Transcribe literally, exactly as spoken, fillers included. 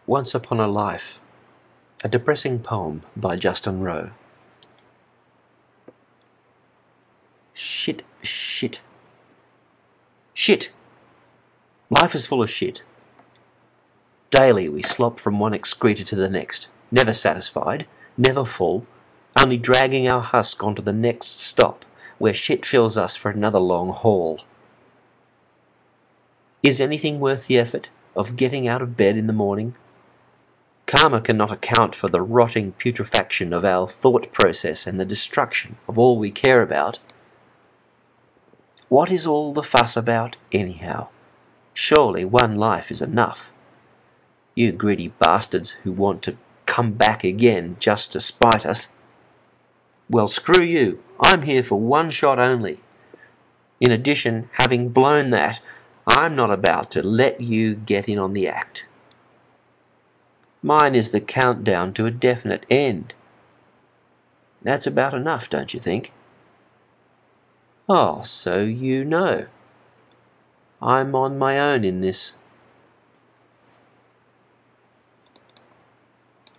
Once Upon a Life, a depressing poem by Justin Rowe. Shit, shit, shit. Life is full of shit. Daily we slop from one excreta to the next, never satisfied, never full, only dragging our husk onto the next stop, where shit fills us for another long haul. Is anything worth the effort of getting out of bed in the morning? Karma cannot account for the rotting putrefaction of our thought process and the destruction of all we care about. What is all the fuss about, anyhow? Surely one life is enough. You greedy bastards who want to come back again just to spite us. Well, screw you. I'm here for one shot only. In addition, having blown that, I'm not about to let you get in on the act. Mine is the countdown to a definite end. That's about enough, don't you think? Oh, so you know. I'm on my own in this.